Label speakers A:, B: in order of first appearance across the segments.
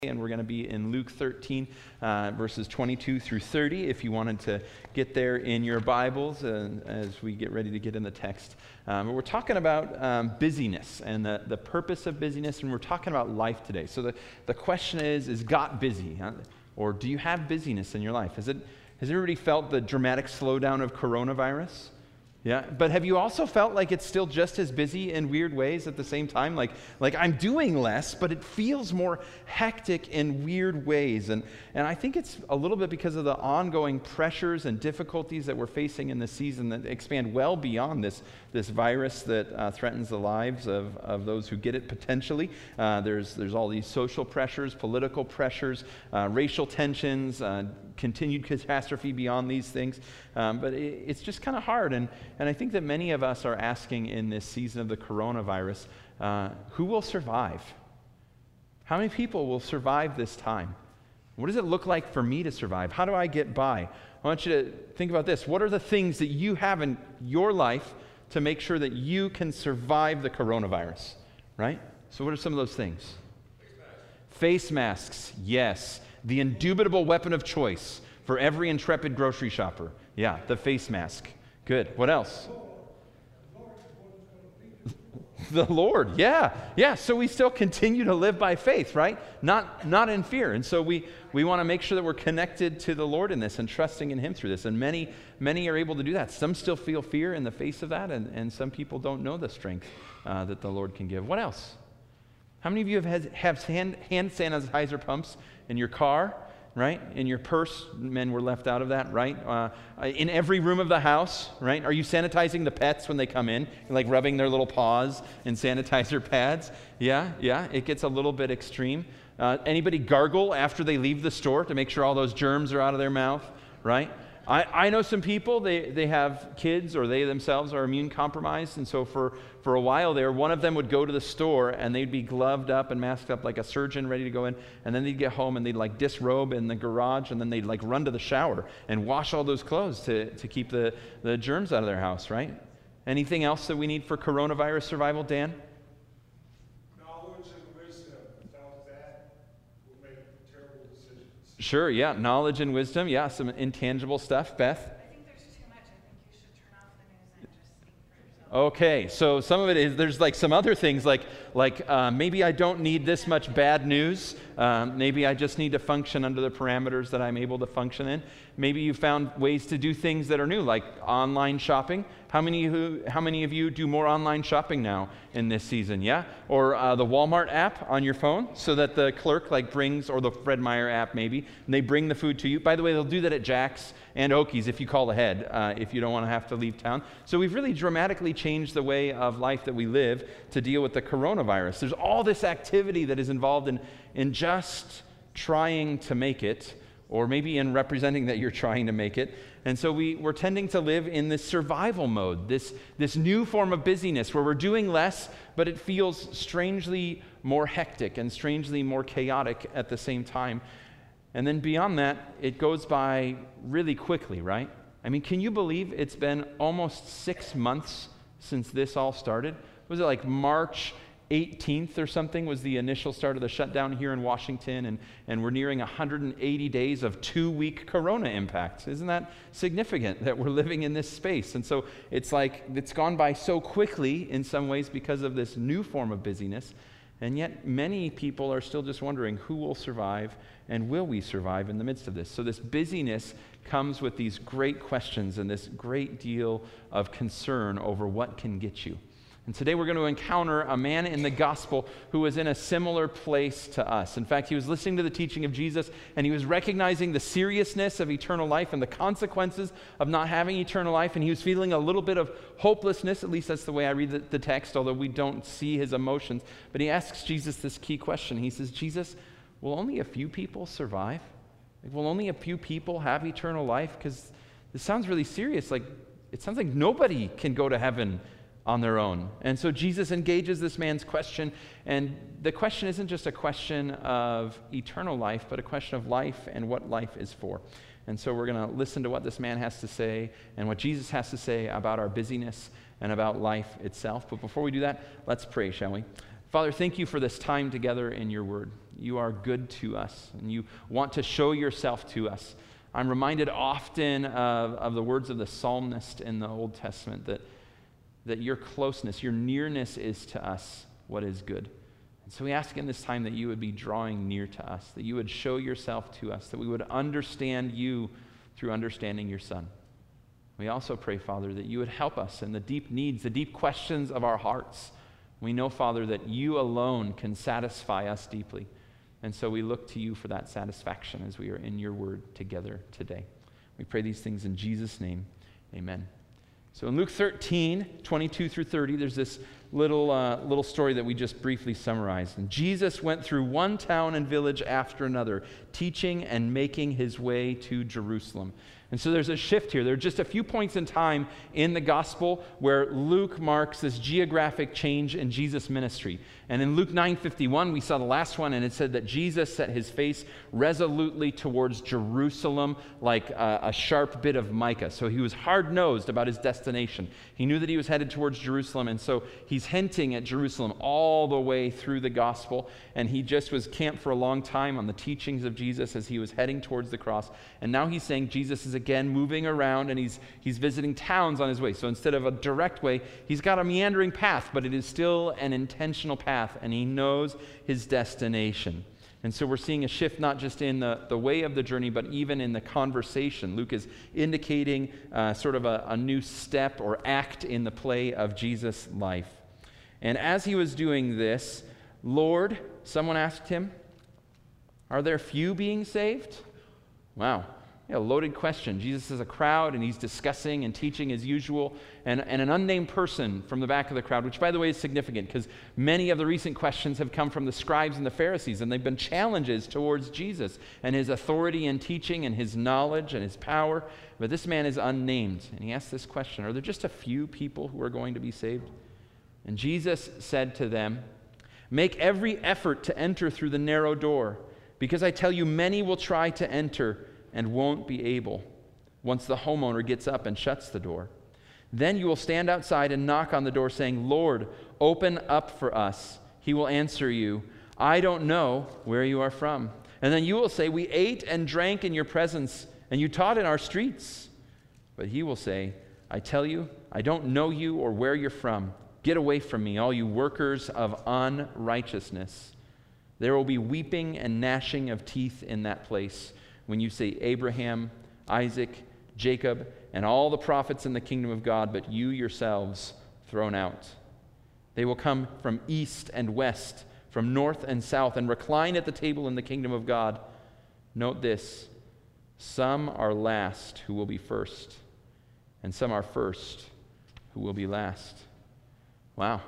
A: And we're going to be in Luke 13, verses 22 through 30, if you wanted to get there in your Bibles as we get ready to get in the text. But we're talking about busyness and the purpose of busyness, and we're talking about life today. So the question is God busy? Or do you have busyness in your life? Has everybody felt the dramatic slowdown of coronavirus? Yeah, but have you also felt like it's still just as busy in weird ways at the same time? Like I'm doing less, but it feels more hectic in weird ways. And I think it's a little bit because of the ongoing pressures and difficulties that we're facing in this season that expand well beyond this virus that threatens the lives of those who get it potentially. There's all these social pressures, political pressures, racial tensions, continued catastrophe beyond these things. But it's just kind of hard. And I think that many of us are asking in this season of the coronavirus, who will survive? How many people will survive this time? What does it look like for me to survive? How do I get by? I want you to think about this. What are the things that you have in your life to make sure that you can survive the coronavirus, right? So what are some of those things? Face masks, yes. The indubitable weapon of choice for every intrepid grocery shopper. Yeah, the face mask. Good. What else? The Lord, yeah. So we still continue to live by faith, right? Not in fear. And so we want to make sure that we're connected to the Lord in this and trusting in Him through this. And many are able to do that. Some still feel fear in the face of that, and some people don't know the strength that the Lord can give. What else? How many of you have hand sanitizer pumps in your car, right? In your purse? Men were left out of that, right? In every room of the house, right? Are you sanitizing the pets when they come in? You're like rubbing their little paws in sanitizer pads? Yeah, it gets a little bit extreme. Anybody gargle after they leave the store to make sure all those germs are out of their mouth, right? I know some people, they have kids or they themselves are immune compromised, and so for a while there, one of them would go to the store and they'd be gloved up and masked up like a surgeon ready to go in, and then they'd get home and they'd like disrobe in the garage, and then they'd like run to the shower and wash all those clothes to keep the germs out of their house, right? Anything else that we need for coronavirus survival, Dan?
B: Knowledge and wisdom. Without that, we'll make terrible decisions.
A: Sure, yeah, knowledge and wisdom, yeah, some intangible stuff. Beth?
C: I think there's too much. I think you should turn off the news and just think for yourself.
A: Okay, so some of it is, there's like some other things like maybe I don't need this much bad news. Maybe I just need to function under the parameters that I'm able to function in. Maybe you found ways to do things that are new, like online shopping. How many of you do more online shopping now in this season? Yeah, or the Walmart app on your phone, so that the clerk brings, or the Fred Meyer app maybe, and they bring the food to you. By the way, they'll do that at Jack's and Okies if you call ahead, if you don't want to have to leave town. So we've really dramatically changed the way of life that we live to deal with the coronavirus. There's all this activity that is involved in just trying to make it, or maybe in representing that you're trying to make it. And so we're tending to live in this survival mode, this new form of busyness where we're doing less, but it feels strangely more hectic and strangely more chaotic at the same time. And then beyond that, it goes by really quickly, right? I mean, can you believe it's been almost 6 months since this all started? Was it like March 18th or something was the initial start of the shutdown here in Washington, and we're nearing 180 days of 2-week corona impacts. Isn't that significant that we're living in this space? And so it's like it's gone by so quickly in some ways because of this new form of busyness, and yet many people are still just wondering who will survive and will we survive in the midst of this. So this busyness comes with these great questions and this great deal of concern over what can get you. And today we're going to encounter a man in the gospel who was in a similar place to us. In fact, he was listening to the teaching of Jesus, and he was recognizing the seriousness of eternal life and the consequences of not having eternal life, and he was feeling a little bit of hopelessness. At least that's the way I read the text, although we don't see his emotions. But he asks Jesus this key question. He says, Jesus, will only a few people survive? Will only a few people have eternal life? Because this sounds really serious. It sounds like nobody can go to heaven on their own. And so Jesus engages this man's question, and the question isn't just a question of eternal life, but a question of life and what life is for. And so we're going to listen to what this man has to say and what Jesus has to say about our busyness and about life itself. But before we do that, let's pray, shall we? Father, thank you for this time together in your word. You are good to us, and you want to show yourself to us. I'm reminded often of the words of the psalmist in the Old Testament, that your closeness, your nearness is to us what is good. And so we ask in this time that you would be drawing near to us, that you would show yourself to us, that we would understand you through understanding your Son. We also pray, Father, that you would help us in the deep needs, the deep questions of our hearts. We know, Father, that you alone can satisfy us deeply. And so we look to you for that satisfaction as we are in your word together today. We pray these things in Jesus' name. Amen. So in Luke 13, 22 through 30, there's this little story that we just briefly summarized. And Jesus went through one town and village after another, teaching and making his way to Jerusalem. And so there's a shift here. There are just a few points in time in the gospel where Luke marks this geographic change in Jesus' ministry. And in Luke 9:51, we saw the last one, and it said that Jesus set his face resolutely towards Jerusalem like a sharp bit of mica. So he was hard-nosed about his destination. He knew that he was headed towards Jerusalem, and so he's hinting at Jerusalem all the way through the gospel. And he just was camped for a long time on the teachings of Jesus as he was heading towards the cross. And now he's saying Jesus is again moving around, and he's visiting towns on his way. So instead of a direct way, he's got a meandering path, but it is still an intentional path, and he knows his destination. And so we're seeing a shift not just in the way of the journey, but even in the conversation. Luke is indicating sort of a new step or act in the play of Jesus' life. And as he was doing this, Lord, someone asked him, are there few being saved? Wow. Yeah, loaded question. Jesus has a crowd, and he's discussing and teaching as usual, and an unnamed person from the back of the crowd, which, by the way, is significant because many of the recent questions have come from the scribes and the Pharisees, and they've been challenges towards Jesus and his authority in teaching and his knowledge and his power. But this man is unnamed, and he asks this question, are there just a few people who are going to be saved? And Jesus said to them, make every effort to enter through the narrow door, because I tell you, many will try to enter and won't be able once the homeowner gets up and shuts the door. Then you will stand outside and knock on the door saying, Lord, open up for us. He will answer you, I don't know where you are from. And then you will say, we ate and drank in your presence, and you taught in our streets. But he will say, I tell you, I don't know you or where you're from. Get away from me, all you workers of unrighteousness. There will be weeping and gnashing of teeth in that place when you say Abraham, Isaac, Jacob, and all the prophets in the kingdom of God, but you yourselves thrown out. They will come from east and west, from north and south, and recline at the table in the kingdom of God. Note this, some are last who will be first, and some are first who will be last. Wow.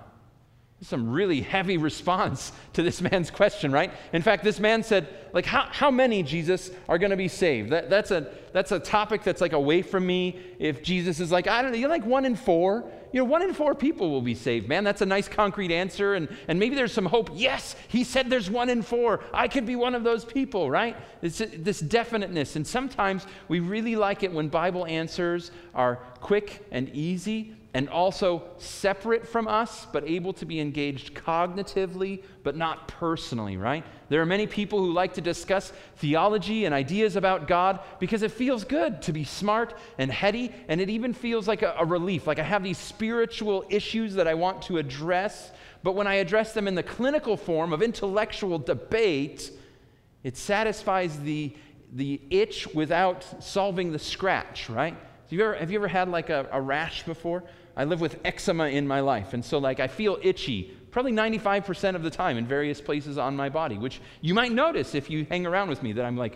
A: Some really heavy response to this man's question, right? In fact, this man said, like, how many, Jesus, are going to be saved? That's a topic that's like away from me. If Jesus is like, I don't know, you're like 1 in 4. 1 in 4 people will be saved, man. That's a nice concrete answer, and maybe there's some hope. Yes, he said there's 1 in 4. I could be one of those people, right? It's this definiteness, and sometimes we really like it when Bible answers are quick and easy, and also separate from us, but able to be engaged cognitively, but not personally, right? There are many people who like to discuss theology and ideas about God because it feels good to be smart and heady, and it even feels like a relief, like I have these spiritual issues that I want to address, but when I address them in the clinical form of intellectual debate, it satisfies the itch without solving the scratch, right? Have you ever had like a rash before? I live with eczema in my life, and so like I feel itchy probably 95% of the time in various places on my body, which you might notice if you hang around with me that I'm like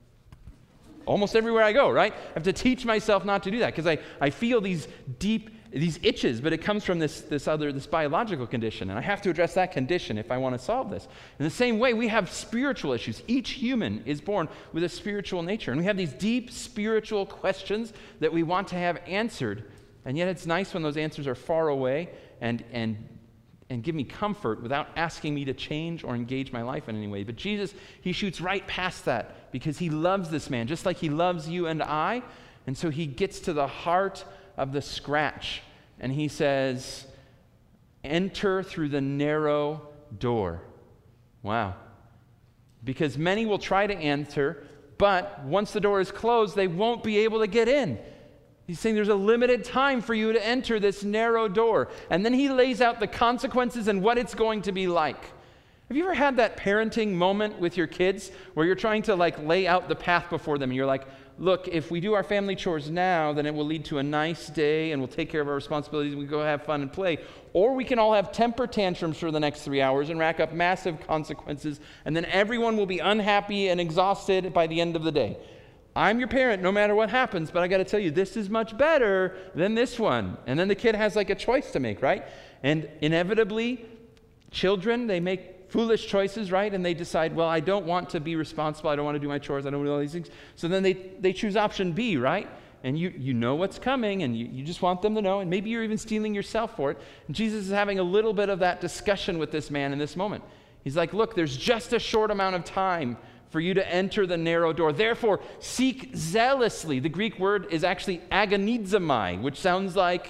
A: almost everywhere I go, right? I have to teach myself not to do that because I feel these itches, but it comes from this biological condition, and I have to address that condition if I want to solve this. In the same way, we have spiritual issues. Each human is born with a spiritual nature, and we have these deep spiritual questions that we want to have answered, and yet it's nice when those answers are far away and give me comfort without asking me to change or engage my life in any way. But Jesus, he shoots right past that because he loves this man, just like he loves you and I, and so he gets to the heart of the scratch, and he says, enter through the narrow door. Wow. Because many will try to enter, but once the door is closed, they won't be able to get in. He's saying there's a limited time for you to enter this narrow door. And then he lays out the consequences and what it's going to be like. Have you ever had that parenting moment with your kids where you're trying to lay out the path before them and you're like, look, if we do our family chores now, then it will lead to a nice day and we'll take care of our responsibilities and we go have fun and play. Or we can all have temper tantrums for the next 3 hours and rack up massive consequences, and then everyone will be unhappy and exhausted by the end of the day. I'm your parent no matter what happens, but I got to tell you, this is much better than this one. And then the kid has a choice to make, right? And inevitably, children, they make foolish choices, right? And they decide, well, I don't want to be responsible. I don't want to do my chores. I don't want to do all these things. So then they choose option B, right? And you know what's coming, and you just want them to know, and maybe you're even stealing yourself for it. And Jesus is having a little bit of that discussion with this man in this moment. He's like, look, there's just a short amount of time for you to enter the narrow door. Therefore, seek zealously. The Greek word is actually agonizomai, which sounds like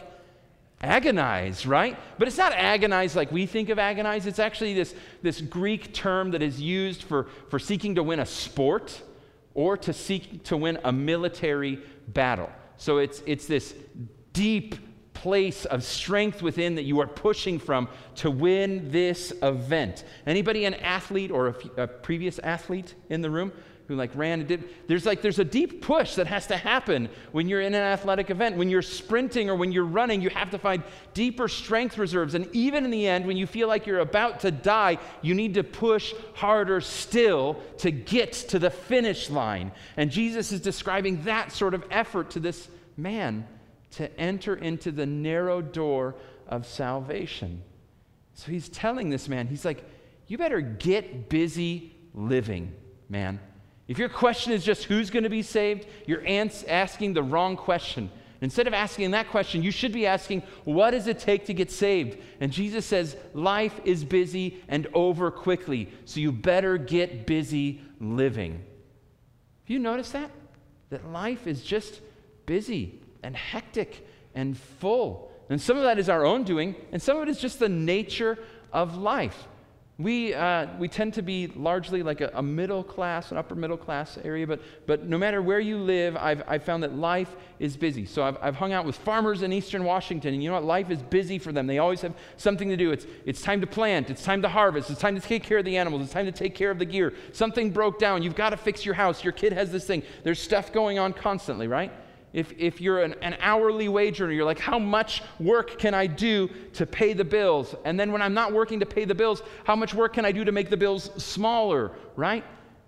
A: agonize, right? But it's not agonize like we think of agonize. It's actually this Greek term that is used for seeking to win a sport or to seek to win a military battle. So it's this deep place of strength within that you are pushing from to win this event. Anybody an athlete or a previous athlete in the room who ran and did? There's a deep push that has to happen when you're in an athletic event. When you're sprinting or when you're running, you have to find deeper strength reserves. And even in the end, when you feel like you're about to die, you need to push harder still to get to the finish line. And Jesus is describing that sort of effort to this man to enter into the narrow door of salvation. So he's telling this man, he's like, you better get busy living, man. If your question is just who's going to be saved, you're asking the wrong question. Instead of asking that question, you should be asking, what does it take to get saved? And Jesus says, life is busy and over quickly, so you better get busy living. Have you noticed that? That life is just busy and hectic and full. And some of that is our own doing, and some of it is just the nature of life. We tend to be largely like a middle class, an upper middle class area, but no matter where you live, I've found that life is busy. So I've hung out with farmers in Eastern Washington, and you know what? Life is busy for them. They always have something to do. It's time to plant. It's time to harvest. It's time to take care of the animals. It's time to take care of the gear. Something broke down. You've got to fix your house. Your kid has this thing. There's stuff going on constantly, right? If you're an hourly wage earner, you're like, how much work can I do to pay the bills? And then when I'm not working to pay the bills, how much work can I do to make the bills smaller, right?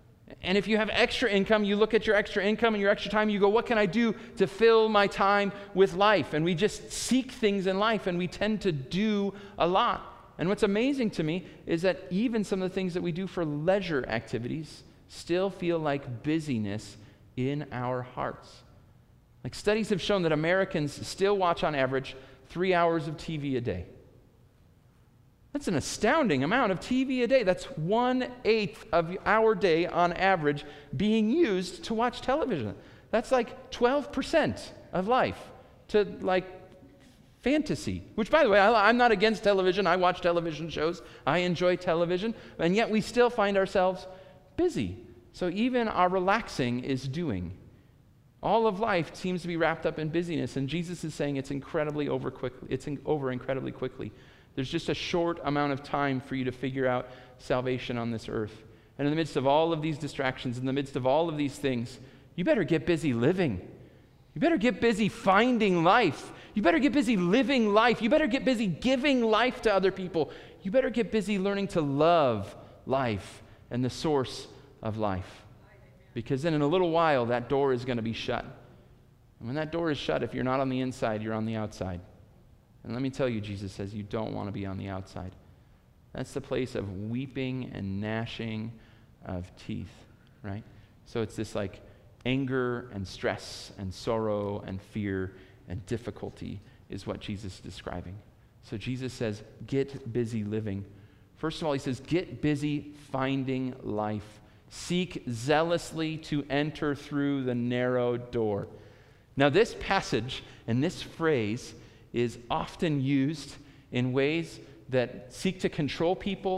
A: And if you have extra income, you look at your extra income and your extra time, you go, what can I do to fill my time with life? And we just seek things in life, and we tend to do a lot. And what's amazing to me is that even some of the things that we do for leisure activities still feel like busyness in our hearts. Studies have shown that Americans still watch on average 3 hours of TV a day. That's an astounding amount of TV a day. That's 1/8 of our day on average being used to watch television. That's 12% of life to fantasy, which, by the way, I'm not against television. I watch television shows. I enjoy television, and yet we still find ourselves busy. So even our relaxing is doing. All of life seems to be wrapped up in busyness, and Jesus is saying it's over incredibly quickly. There's just a short amount of time for you to figure out salvation on this earth. And in the midst of all of these distractions, in the midst of all of these things, you better get busy living. You better get busy finding life. You better get busy living life. You better get busy giving life to other people. You better get busy learning to love life and the source of life. Because then in a little while, that door is going to be shut. And when that door is shut, if you're not on the inside, you're on the outside. And let me tell you, Jesus says you don't want to be on the outside. That's the place of weeping and gnashing of teeth, right? So it's this anger and stress and sorrow and fear and difficulty is what Jesus is describing. So Jesus says, get busy living. First of all, he says, get busy finding life. Seek zealously to enter through the narrow door. Now, this passage and this phrase is often used in ways that seek to control people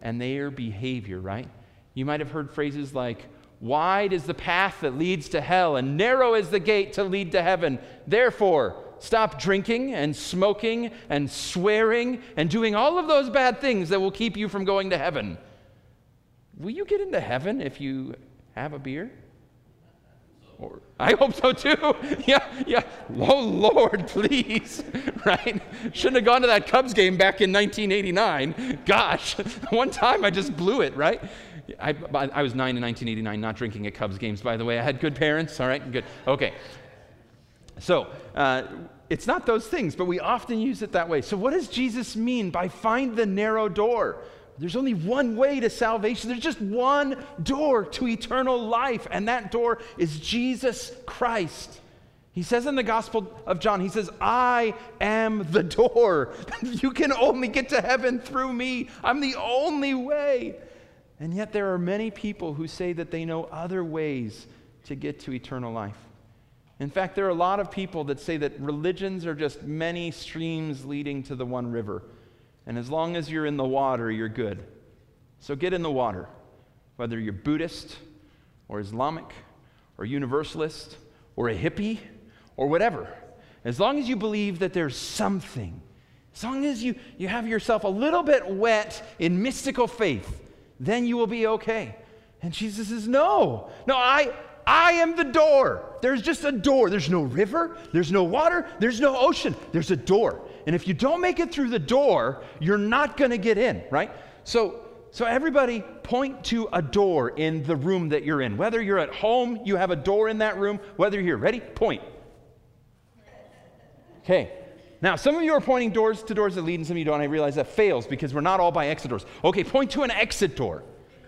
A: and their behavior, right? You might have heard phrases like, wide is the path that leads to hell, and narrow is the gate to lead to heaven. Therefore, stop drinking and smoking and swearing and doing all of those bad things that will keep you from going to heaven. Will you get into heaven if you have a beer? Or, I hope so too. Yeah. Oh, Lord, please. Right? Shouldn't have gone to that Cubs game back in 1989. Gosh, one time I just blew it, right? I was 9 in 1989, not drinking at Cubs games, by the way. I had good parents. All right, good. Okay. So, it's not those things, but we often use it that way. So what does Jesus mean by find the narrow door? There's only one way to salvation. There's just one door to eternal life, and that door is Jesus Christ. He says in the Gospel of John, he says, I am the door. You can only get to heaven through me. I'm the only way. And yet there are many people who say that they know other ways to get to eternal life. In fact, there are a lot of people that say that religions are just many streams leading to the one river. And as long as you're in the water, you're good. So get in the water, whether you're Buddhist or Islamic or Universalist or a hippie or whatever. As long as you believe that there's something, as long as you have yourself a little bit wet in mystical faith, then you will be okay. And Jesus says, no, I am the door. There's just a door. There's no river. There's no water. There's no ocean. There's a door. And if you don't make it through the door, you're not going to get in, right? So everybody point to a door in the room that you're in. Whether you're at home, you have a door in that room. Whether you're here, ready? Point. Okay. Now, some of you are pointing to doors that lead, and some of you don't. I realize that fails because we're not all by exit doors. Okay, point to an exit door.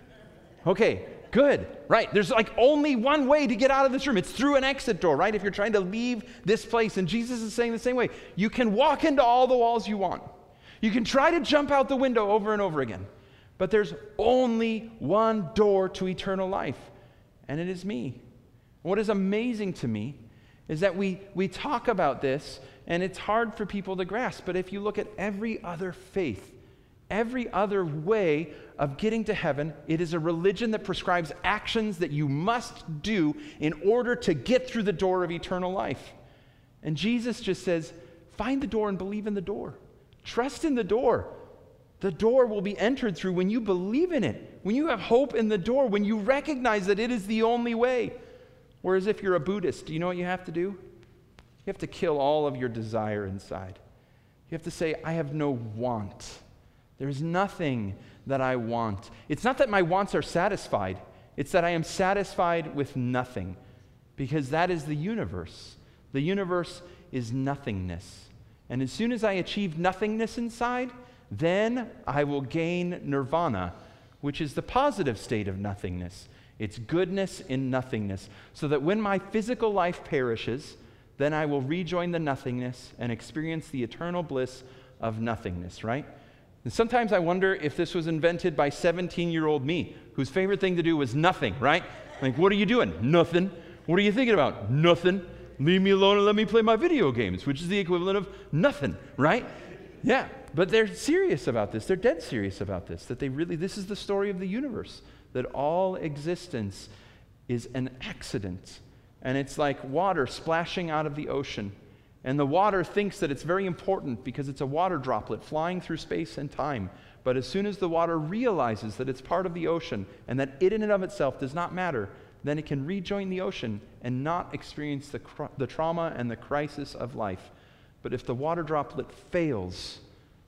A: Okay, good. Right, there's like only one way to get out of this room. It's through an exit door, right? If you're trying to leave this place, and Jesus is saying the same way. You can walk into all the walls you want. You can try to jump out the window over and over again. But there's only one door to eternal life, and it is me. What is amazing to me is that we talk about this, and it's hard for people to grasp. But if you look at every other faith, every other way of getting to heaven, it is a religion that prescribes actions that you must do in order to get through the door of eternal life. And Jesus just says, find the door and believe in the door. Trust in the door. The door will be entered through when you believe in it, when you have hope in the door, when you recognize that it is the only way. Whereas if you're a Buddhist, do you know what you have to do? You have to kill all of your desire inside. You have to say, I have no want. There's nothing that I want. It's not that my wants are satisfied. It's that I am satisfied with nothing, because that is the universe. The universe is nothingness. And as soon as I achieve nothingness inside, then I will gain nirvana, which is the positive state of nothingness. It's goodness in nothingness. So that when my physical life perishes, then I will rejoin the nothingness and experience the eternal bliss of nothingness, right? And sometimes I wonder if this was invented by 17-year-old me, whose favorite thing to do was nothing, right? Like, what are you doing? Nothing. What are you thinking about? Nothing. Leave me alone and let me play my video games, which is the equivalent of nothing, right? Yeah, but they're serious about this. They're dead serious about this, that this is the story of the universe, that all existence is an accident. And it's like water splashing out of the ocean. And the water thinks that it's very important because it's a water droplet flying through space and time. But as soon as the water realizes that it's part of the ocean and that it in and of itself does not matter, then it can rejoin the ocean and not experience the trauma and the crisis of life. But if the water droplet fails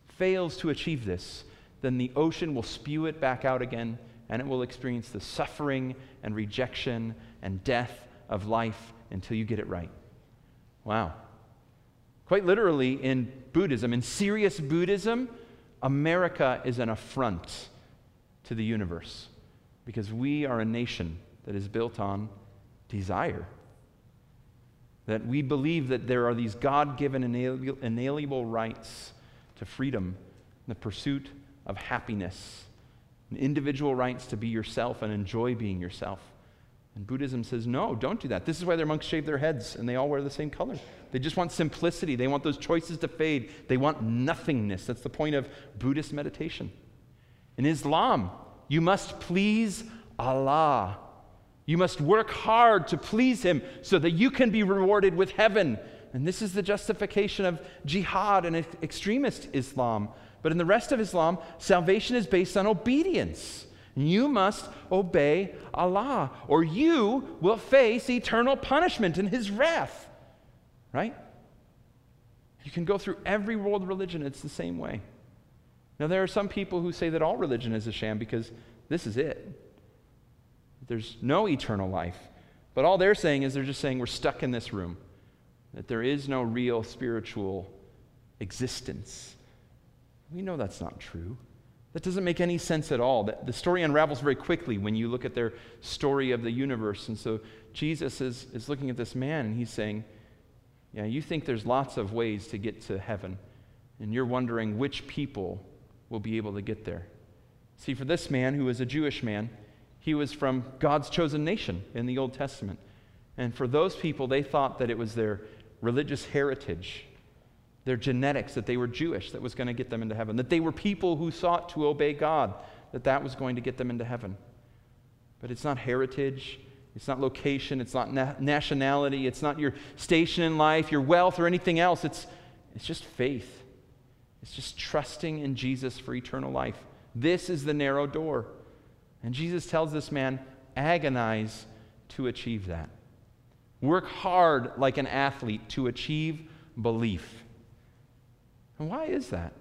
A: to achieve this, then the ocean will spew it back out again, and it will experience the suffering and rejection and death of life until you get it right. Wow. Quite literally in Buddhism, in serious Buddhism, America is an affront to the universe because we are a nation that is built on desire. That we believe that there are these God-given inalienable rights to freedom, the pursuit of happiness, and individual rights to be yourself and enjoy being yourself. And Buddhism says, no, don't do that. This is why their monks shave their heads and they all wear the same color. They just want simplicity. They want those choices to fade. They want nothingness. That's the point of Buddhist meditation. In Islam, you must please Allah. You must work hard to please Him so that you can be rewarded with heaven. And this is the justification of jihad and extremist Islam. But in the rest of Islam, salvation is based on obedience. You must obey Allah, or you will face eternal punishment in His wrath. Right? You can go through every world religion, it's the same way. Now, there are some people who say that all religion is a sham because this is it. There's no eternal life. But all they're saying is they're just saying we're stuck in this room, that there is no real spiritual existence. We know that's not true. That doesn't make any sense at all. The story unravels very quickly when you look at their story of the universe. And so Jesus is looking at this man and he's saying, yeah, you think there's lots of ways to get to heaven, and you're wondering which people will be able to get there. See, for this man, who was a Jewish man, he was from God's chosen nation in the Old Testament. And for those people, they thought that it was their religious heritage, their genetics, that they were Jewish, that was going to get them into heaven, that they were people who sought to obey God, that was going to get them into heaven. But it's not heritage, it's not location, it's not nationality, it's not your station in life, your wealth, or anything else. It's just faith. It's just trusting in Jesus for eternal life. This is the narrow door. And Jesus tells this man, agonize to achieve that. Work hard like an athlete to achieve belief. And why is that?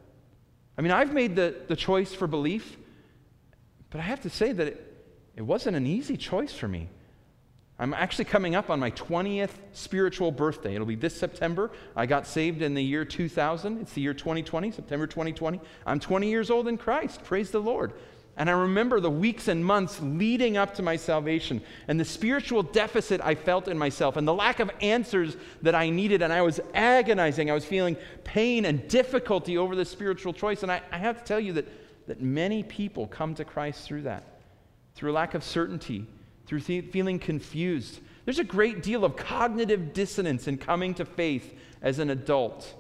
A: I mean, I've made the choice for belief, but I have to say that it wasn't an easy choice for me. I'm actually coming up on my 20th spiritual birthday. It'll be this September. I got saved in the year 2000. It's the year 2020, September 2020. I'm 20 years old in Christ. Praise the Lord. And I remember the weeks and months leading up to my salvation and the spiritual deficit I felt in myself and the lack of answers that I needed. And I was agonizing. I was feeling pain and difficulty over this spiritual choice. And I have to tell you that many people come to Christ through that, through a lack of certainty, through feeling confused. There's a great deal of cognitive dissonance in coming to faith as an adult.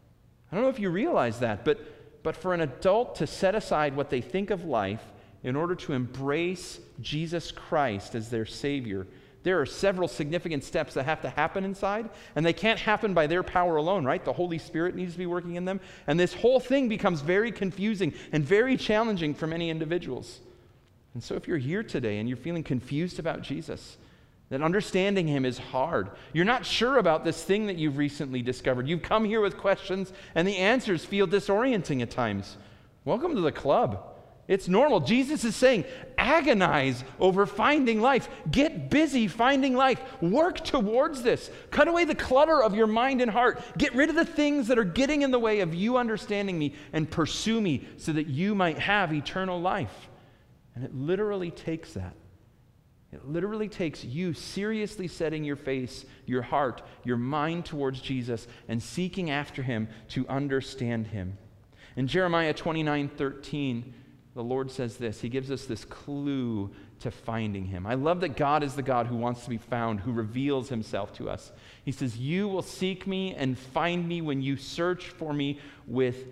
A: I don't know if you realize that, but for an adult to set aside what they think of life in order to embrace Jesus Christ as their Savior, there are several significant steps that have to happen inside, and they can't happen by their power alone, right? The Holy Spirit needs to be working in them, and this whole thing becomes very confusing and very challenging for many individuals. And so if you're here today and you're feeling confused about Jesus, that understanding Him is hard, you're not sure about this thing that you've recently discovered, you've come here with questions and the answers feel disorienting at times, welcome to the club. It's normal. Jesus is saying, agonize over finding life. Get busy finding life. Work towards this. Cut away the clutter of your mind and heart. Get rid of the things that are getting in the way of you understanding me and pursue me so that you might have eternal life. And it literally takes that. It literally takes you seriously setting your face, your heart, your mind towards Jesus and seeking after Him to understand Him. In Jeremiah 29:13, the Lord says this. He gives us this clue to finding Him. I love that God is the God who wants to be found, who reveals Himself to us. He says, you will seek me and find me when you search for me with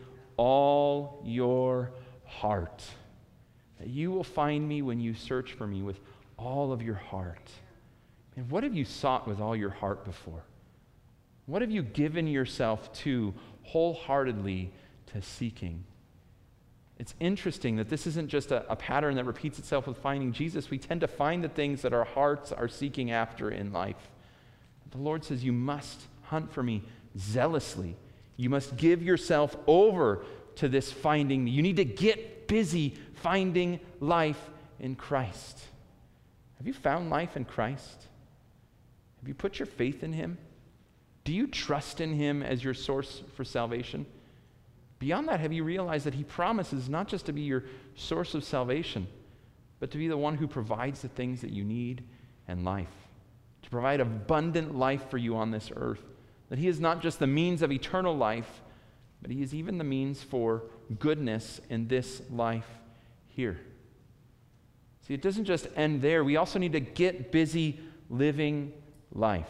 A: all your heart. That you will find me when you search for me with all of your heart. And what have you sought with all your heart before? What have you given yourself to wholeheartedly to seeking? It's interesting that this isn't just a pattern that repeats itself with finding Jesus. We tend to find the things that our hearts are seeking after in life. The Lord says, you must hunt for me zealously. You must give yourself over to this finding me. You need to get busy finding life in Christ. Have you found life in Christ? Have you put your faith in Him? Do you trust in Him as your source for salvation? Beyond that, have you realized that He promises not just to be your source of salvation, but to be the one who provides the things that you need in life, to provide abundant life for you on this earth, that He is not just the means of eternal life, but He is even the means for goodness in this life here. See, it doesn't just end there. We also need to get busy living life.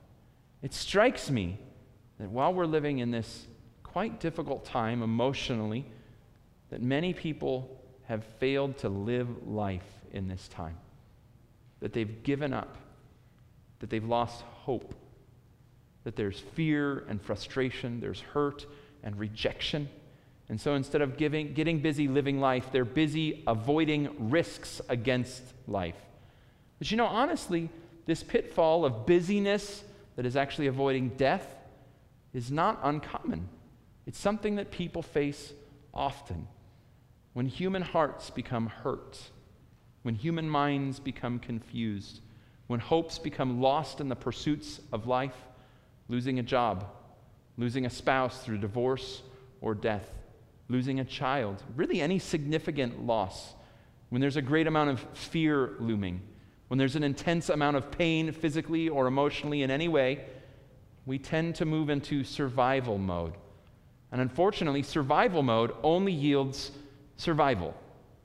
A: It strikes me that while we're living in this quite difficult time emotionally, that many people have failed to live life in this time, that they've given up, that they've lost hope, that there's fear and frustration, there's hurt and rejection. And so instead of getting busy living life, they're busy avoiding risks against life. But you know, honestly, this pitfall of busyness that is actually avoiding death is not uncommon. It's something that people face often. When human hearts become hurt, when human minds become confused, when hopes become lost in the pursuits of life, losing a job, losing a spouse through divorce or death, losing a child, really any significant loss, when there's a great amount of fear looming, when there's an intense amount of pain physically or emotionally in any way, we tend to move into survival mode. And unfortunately, survival mode only yields survival,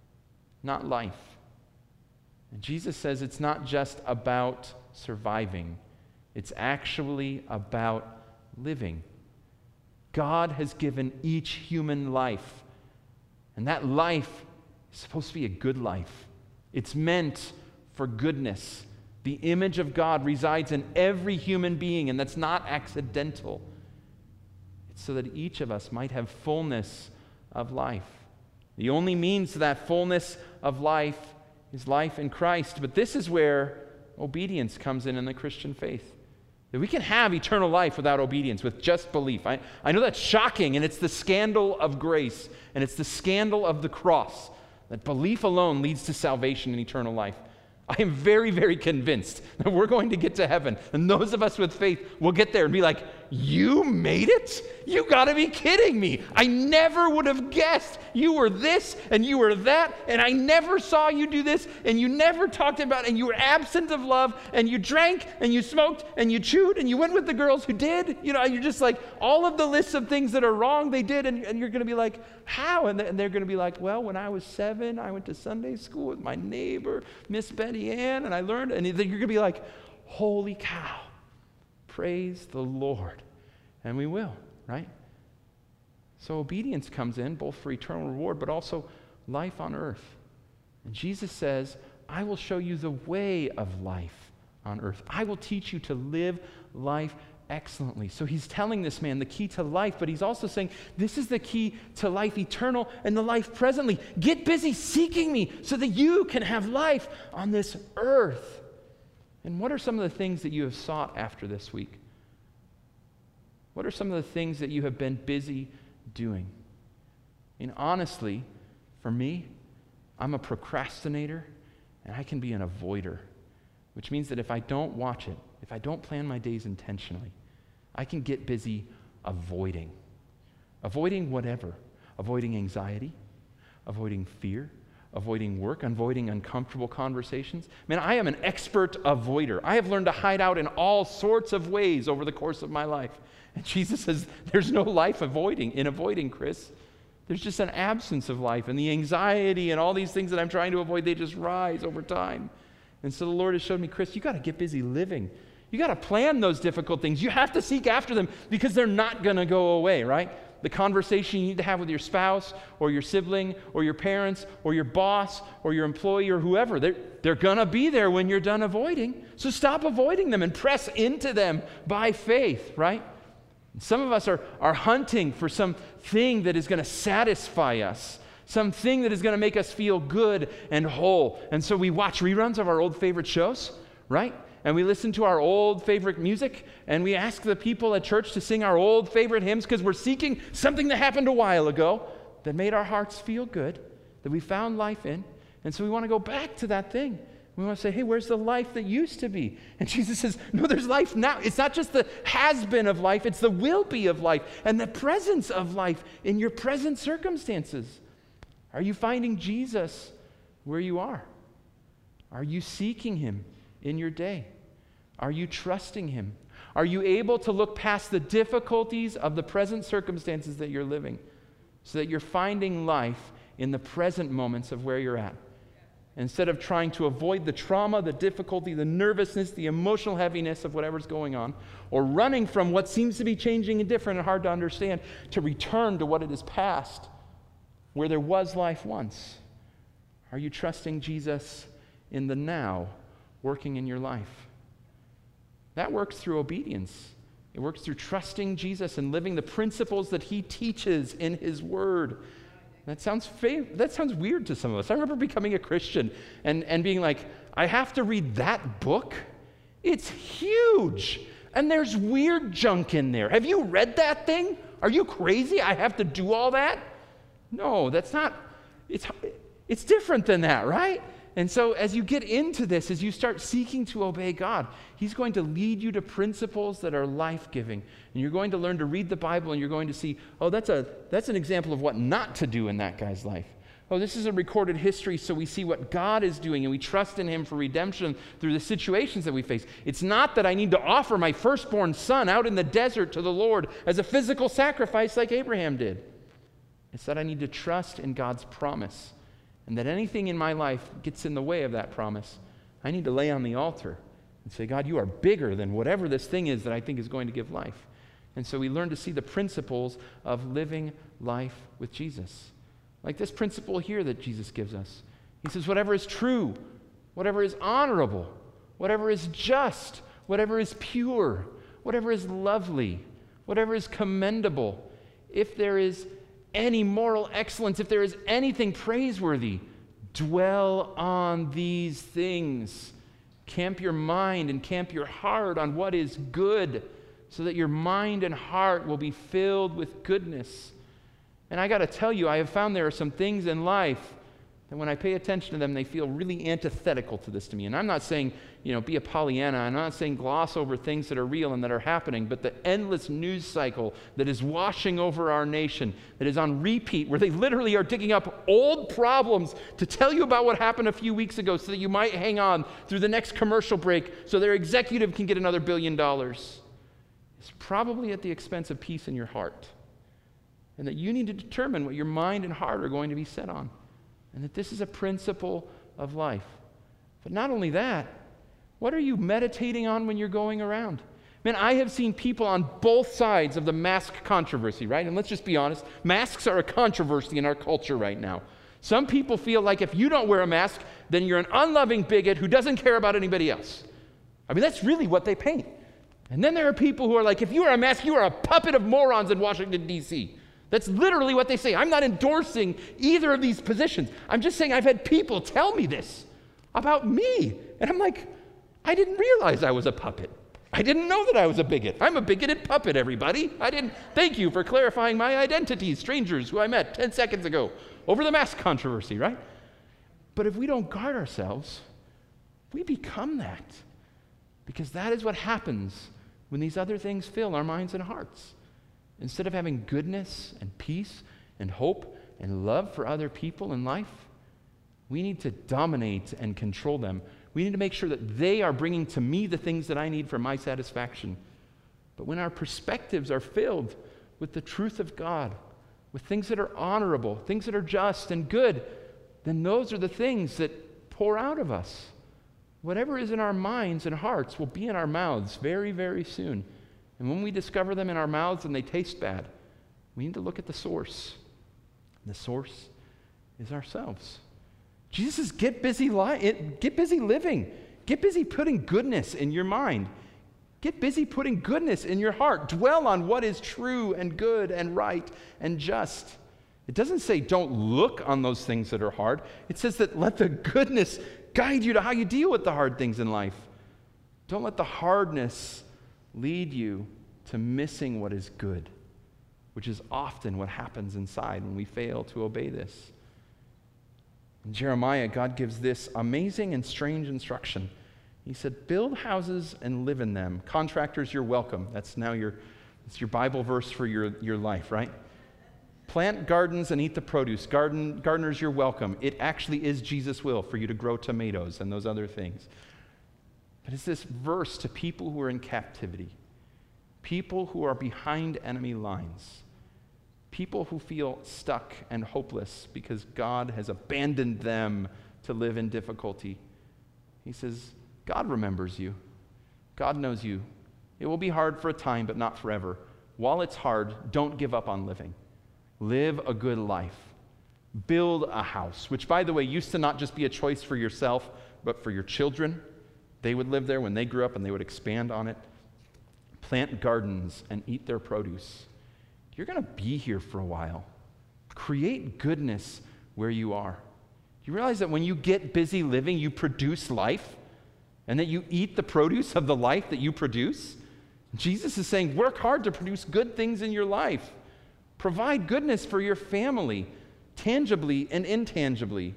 A: not life. And Jesus says it's not just about surviving, it's actually about living. God has given each human life, and that life is supposed to be a good life. It's meant for goodness. The image of God resides in every human being, and that's not accidental. It's so that each of us might have fullness of life. The only means to that fullness of life is life in Christ. But this is where obedience comes in the Christian faith. That we can have eternal life without obedience, with just belief. I know that's shocking, and it's the scandal of grace, and it's the scandal of the cross, that belief alone leads to salvation and eternal life. I am very, very convinced that we're going to get to heaven, and those of us with faith will get there and be like, you made it? You got to be kidding me. I never would have guessed you were this and you were that, and I never saw you do this, and you never talked about it, and you were absent of love, and you drank, and you smoked, and you chewed, and you went with the girls who did. You know, you're just like, all of the lists of things that are wrong they did, and you're going to be like, how? And they're going to be like, well, when I was 7, I went to Sunday school with my neighbor, Miss Betty Ann, and I learned, and you're going to be like, holy cow, praise the Lord. And we will, right? So obedience comes in both for eternal reward, but also life on earth. And Jesus says, I will show you the way of life on earth. I will teach you to live life excellently. So he's telling this man the key to life, but he's also saying, this is the key to life eternal and the life presently. Get busy seeking me so that you can have life on this earth. And what are some of the things that you have sought after this week? What are some of the things that you have been busy doing? And honestly, for me, I'm a procrastinator, and I can be an avoider, which means that if I don't watch it, if I don't plan my days intentionally, I can get busy avoiding. Avoiding whatever. Avoiding anxiety, avoiding fear, avoiding work, avoiding uncomfortable conversations. Man, I am an expert avoider. I have learned to hide out in all sorts of ways over the course of my life. And Jesus says, there's no life in avoiding, Chris. There's just an absence of life. And the anxiety and all these things that I'm trying to avoid, they just rise over time. And so the Lord has showed me, Chris, you got to get busy living. You got to plan those difficult things. You have to seek after them because they're not going to go away, right? The conversation you need to have with your spouse or your sibling or your parents or your boss or your employee or whoever, they're going to be there when you're done avoiding. So stop avoiding them and press into them by faith, right? Some of us are hunting for something that is going to satisfy us, something that is going to make us feel good and whole. And so we watch reruns of our old favorite shows, right? And we listen to our old favorite music, and we ask the people at church to sing our old favorite hymns because we're seeking something that happened a while ago that made our hearts feel good, that we found life in. And so we want to go back to that thing. We want to say, hey, where's the life that used to be? And Jesus says, no, there's life now. It's not just the has-been of life, it's the will-be of life and the presence of life in your present circumstances. Are you finding Jesus where you are? Are you seeking him in your day? Are you trusting him? Are you able to look past the difficulties of the present circumstances that you're living so that you're finding life in the present moments of where you're at? Instead of trying to avoid the trauma, the difficulty, the nervousness, the emotional heaviness of whatever's going on, or running from what seems to be changing and different and hard to understand, to return to what it is past, where there was life once, Are you trusting Jesus in the now, working in your life? That works through obedience. It works through trusting Jesus and living the principles that he teaches in his word. That sounds weird to some of us. I remember becoming a Christian and being like, I have to read that book? It's huge. And there's weird junk in there. Have you read that thing? Are you crazy? I have to do all that? No, that's not. It's different than that, right? And so as you get into this, as you start seeking to obey God, he's going to lead you to principles that are life-giving. And you're going to learn to read the Bible, and you're going to see, oh, that's an example of what not to do in that guy's life. Oh, this is a recorded history, so we see what God is doing, and we trust in him for redemption through the situations that we face. It's not that I need to offer my firstborn son out in the desert to the Lord as a physical sacrifice like Abraham did. It's that I need to trust in God's promise, and that anything in my life gets in the way of that promise, I need to lay on the altar and say, God, you are bigger than whatever this thing is that I think is going to give life. And so we learn to see the principles of living life with Jesus. Like this principle here that Jesus gives us. He says, whatever is true, whatever is honorable, whatever is just, whatever is pure, whatever is lovely, whatever is commendable, if there is any moral excellence, if there is anything praiseworthy, dwell on these things. Camp your mind and camp your heart on what is good, so that your mind and heart will be filled with goodness. And I got to tell you, I have found there are some things in life that when I pay attention to them, they feel really antithetical to this to me. And I'm not saying, be a Pollyanna. I'm not saying gloss over things that are real and that are happening, but the endless news cycle that is washing over our nation, that is on repeat, where they literally are digging up old problems to tell you about what happened a few weeks ago so that you might hang on through the next commercial break so their executive can get another $1 billion. It's probably at the expense of peace in your heart. And that you need to determine what your mind and heart are going to be set on. And that this is a principle of life. But not only that, what are you meditating on when you're going around? Man, I have seen people on both sides of the mask controversy, right? And let's just be honest, masks are a controversy in our culture right now. Some people feel like if you don't wear a mask, then you're an unloving bigot who doesn't care about anybody else. I mean, that's really what they paint. And then there are people who are like, if you wear a mask, you are a puppet of morons in Washington, D.C. That's literally what they say. I'm not endorsing either of these positions. I'm just saying I've had people tell me this about me. And I'm like, I didn't realize I was a puppet. I didn't know that I was a bigot. I'm a bigoted puppet, everybody. Thank you for clarifying my identity, strangers who I met 10 seconds ago over the mask controversy, right? But if we don't guard ourselves, we become that. Because that is what happens when these other things fill our minds and hearts. Instead of having goodness and peace and hope and love for other people in life, we need to dominate and control them. We need to make sure that they are bringing to me the things that I need for my satisfaction. But when our perspectives are filled with the truth of God, with things that are honorable, things that are just and good, then those are the things that pour out of us. Whatever is in our minds and hearts will be in our mouths very, very soon. And when we discover them in our mouths and they taste bad, we need to look at the source. The source is ourselves. Jesus says, get busy living. Get busy putting goodness in your mind. Get busy putting goodness in your heart. Dwell on what is true and good and right and just. It doesn't say don't look on those things that are hard. It says that let the goodness guide you to how you deal with the hard things in life. Don't let the hardness lead you to missing what is good, which is often what happens inside when we fail to obey this. In Jeremiah, God gives this amazing and strange instruction. He said, build houses and live in them. Contractors, you're welcome. That's now your Bible verse for your life, right? Plant gardens and eat the produce. Gardeners, you're welcome. It actually is Jesus' will for you to grow tomatoes and those other things. But it's this verse to people who are in captivity, people who are behind enemy lines, people who feel stuck and hopeless because God has abandoned them to live in difficulty. He says, God remembers you. God knows you. It will be hard for a time, but not forever. While it's hard, don't give up on living. Live a good life. Build a house, which, by the way, used to not just be a choice for yourself, but for your children. They would live there when they grew up and they would expand on it. Plant gardens and eat their produce. You're going to be here for a while. Create goodness where you are. Do you realize that when you get busy living, you produce life, and that you eat the produce of the life that you produce? Jesus is saying, work hard to produce good things in your life. Provide goodness for your family, tangibly and intangibly.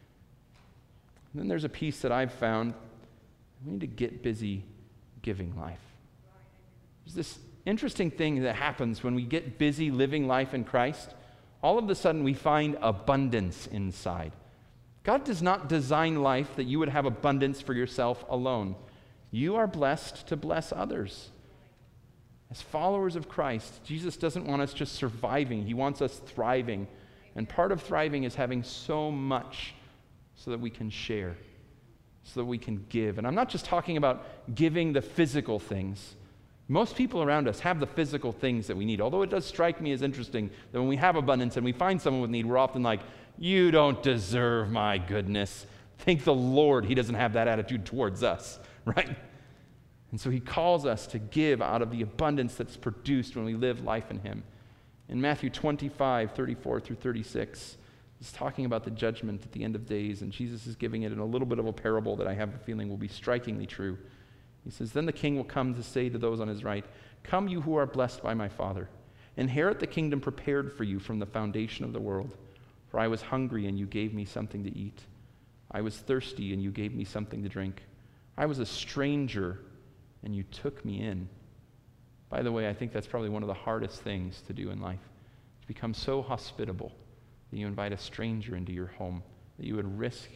A: And then there's a piece that I've found. We need to get busy giving life. There's this interesting thing that happens when we get busy living life in Christ. All of a sudden, we find abundance inside. God does not design life that you would have abundance for yourself alone. You are blessed to bless others. As followers of Christ, Jesus doesn't want us just surviving. He wants us thriving. And part of thriving is having so much so that we can share, so that we can give. And I'm not just talking about giving the physical things. Most people around us have the physical things that we need. Although it does strike me as interesting that when we have abundance and we find someone with need, we're often like, you don't deserve my goodness. Thank the Lord he doesn't have that attitude towards us, right? And so he calls us to give out of the abundance that's produced when we live life in him. In Matthew 25, 34 through 36, he's talking about the judgment at the end of days, and Jesus is giving it in a little bit of a parable that I have a feeling will be strikingly true. He says, then the king will come to say to those on his right, come you who are blessed by my Father, inherit the kingdom prepared for you from the foundation of the world. For I was hungry, and you gave me something to eat. I was thirsty, and you gave me something to drink. I was a stranger, and you took me in. By the way, I think that's probably one of the hardest things to do in life, to become so hospitable that you invite a stranger into your home, that you would risk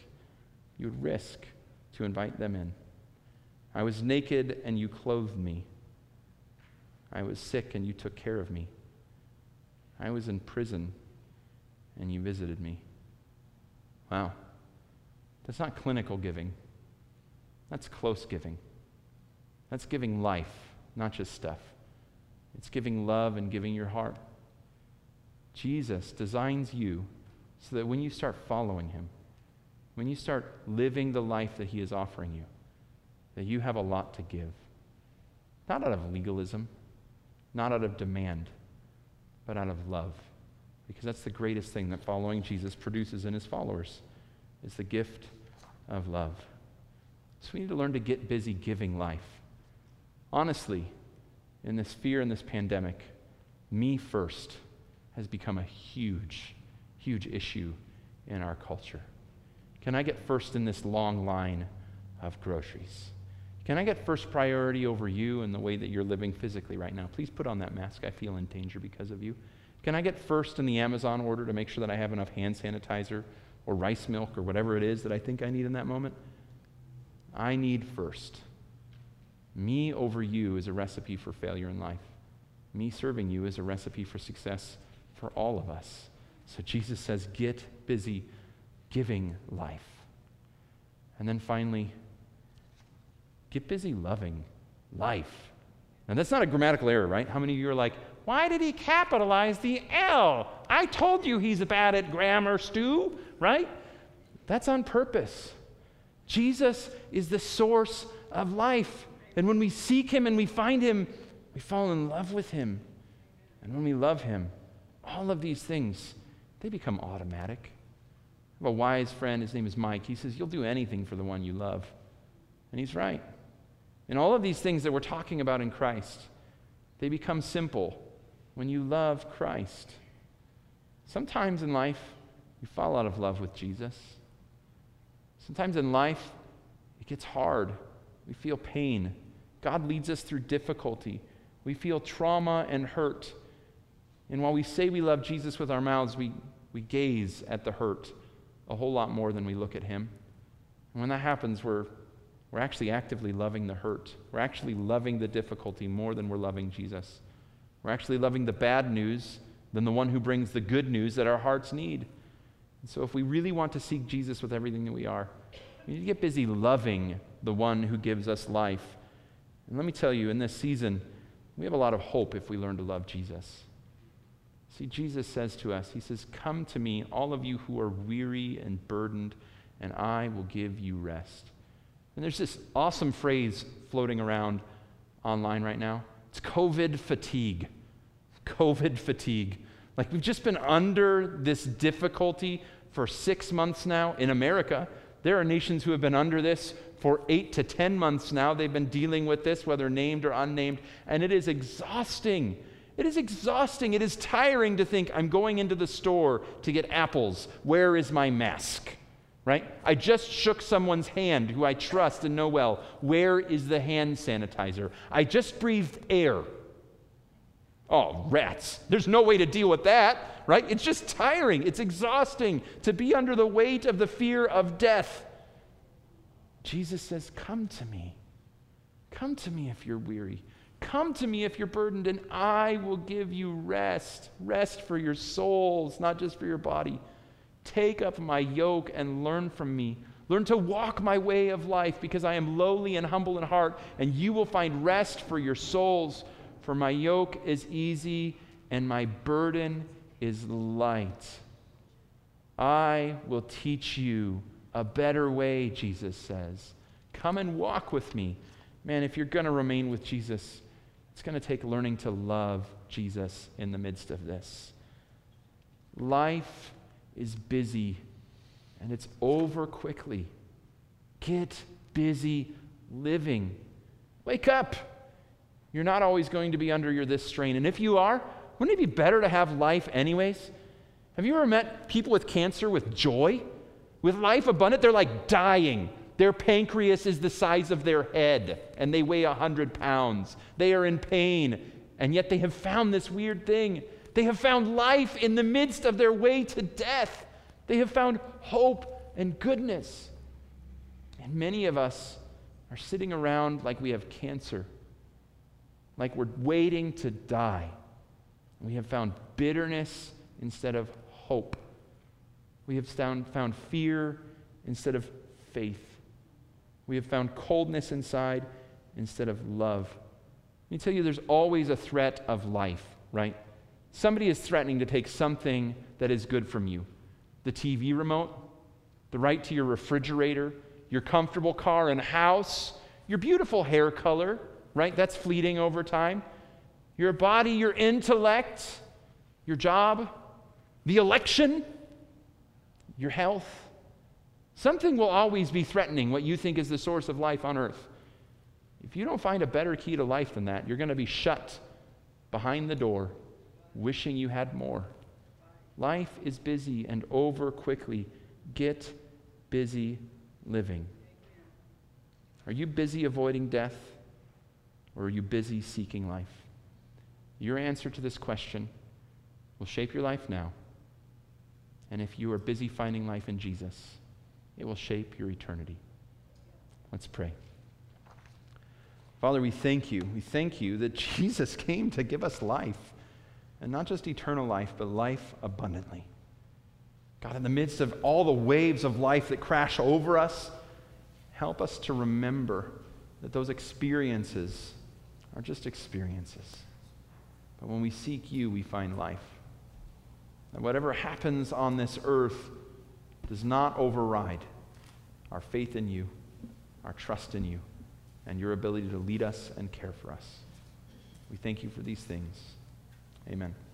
A: to invite them in. I was naked, and you clothed me. I was sick, and you took care of me. I was in prison, and you visited me. Wow. That's not clinical giving. That's close giving. That's giving life, not just stuff. It's giving love and giving your heart. Jesus designs you so that when you start following him, when you start living the life that he is offering you, that you have a lot to give. Not out of legalism, not out of demand, but out of love. Because that's the greatest thing that following Jesus produces in his followers, is the gift of love. So we need to learn to get busy giving life. Honestly, in this fear and this pandemic, me first has become a huge, huge issue in our culture. Can I get first in this long line of groceries? Can I get first priority over you and the way that you're living physically right now? Please put on that mask. I feel in danger because of you. Can I get first in the Amazon order to make sure that I have enough hand sanitizer or rice milk or whatever it is that I think I need in that moment? I need first. Me over you is a recipe for failure in life. Me serving you is a recipe for success for all of us. So Jesus says, get busy giving life. And then finally, get busy loving life. Now that's not a grammatical error, right? How many of you are like, why did he capitalize the L? I told you he's bad at grammar, Stu, right? That's on purpose. Jesus is the source of life. And when we seek him and we find him, we fall in love with him. And when we love him, all of these things, they become automatic. I have a wise friend, his name is Mike. He says, you'll do anything for the one you love. And he's right. And all of these things that we're talking about in Christ, they become simple when you love Christ. Sometimes in life, you fall out of love with Jesus. Sometimes in life, it gets hard. We feel pain. God leads us through difficulty. We feel trauma and hurt. And while we say we love Jesus with our mouths, we gaze at the hurt a whole lot more than we look at him. And when that happens, we're actually actively loving the hurt. We're actually loving the difficulty more than we're loving Jesus. We're actually loving the bad news than the one who brings the good news that our hearts need. And so if we really want to seek Jesus with everything that we are, we need to get busy loving the one who gives us life. And let me tell you, in this season, we have a lot of hope if we learn to love Jesus. See, Jesus says to us, he says, "Come to me, all of you who are weary and burdened, and I will give you rest." And there's this awesome phrase floating around online right now. It's COVID fatigue. COVID fatigue. Like, we've just been under this difficulty for 6 months now in America. There are nations who have been under this for 8 to 10 months now. They've been dealing with this, whether named or unnamed, and it is exhausting. It is exhausting. It is tiring to think, I'm going into the store to get apples. Where is my mask? Right? I just shook someone's hand who I trust and know well. Where is the hand sanitizer? I just breathed air. Oh, rats. There's no way to deal with that, right? It's just tiring. It's exhausting to be under the weight of the fear of death. Jesus says, "Come to me. Come to me if you're weary. Come to me if you're burdened, and I will give you rest. Rest for your souls, not just for your body. Take up my yoke and learn from me. Learn to walk my way of life, because I am lowly and humble in heart, and you will find rest for your souls. For my yoke is easy and my burden is light." I will teach you a better way, Jesus says. Come and walk with me. Man, if you're going to remain with Jesus, it's going to take learning to love Jesus in the midst of this. Life is busy, and it's over quickly. Get busy living. Wake up. You're not always going to be under this strain. And if you are, wouldn't it be better to have life anyways? Have you ever met people with cancer with joy? With life abundant? They're like dying. Their pancreas is the size of their head, and they weigh 100 pounds. They are in pain, and yet they have found this weird thing. They have found life in the midst of their way to death. They have found hope and goodness. And many of us are sitting around like we have cancer, like we're waiting to die. We have found bitterness instead of hope. We have found fear instead of faith. We have found coldness inside instead of love. Let me tell you, there's always a threat of life, right? Somebody is threatening to take something that is good from you. The TV remote, the right to your refrigerator, your comfortable car and house, your beautiful hair color, right? That's fleeting over time. Your body, your intellect, your job, the election, your health. Something will always be threatening what you think is the source of life on earth. If you don't find a better key to life than that, you're going to be shut behind the door, wishing you had more. Life is busy and over quickly. Get busy living. Are you busy avoiding death, or are you busy seeking life? Your answer to this question will shape your life now. And if you are busy finding life in Jesus, it will shape your eternity. Let's pray. Father, we thank you. We thank you that Jesus came to give us life, and not just eternal life, but life abundantly. God, in the midst of all the waves of life that crash over us, help us to remember that those experiences are just experiences. But when we seek you, we find life. And whatever happens on this earth does not override our faith in you, our trust in you, and your ability to lead us and care for us. We thank you for these things. Amen.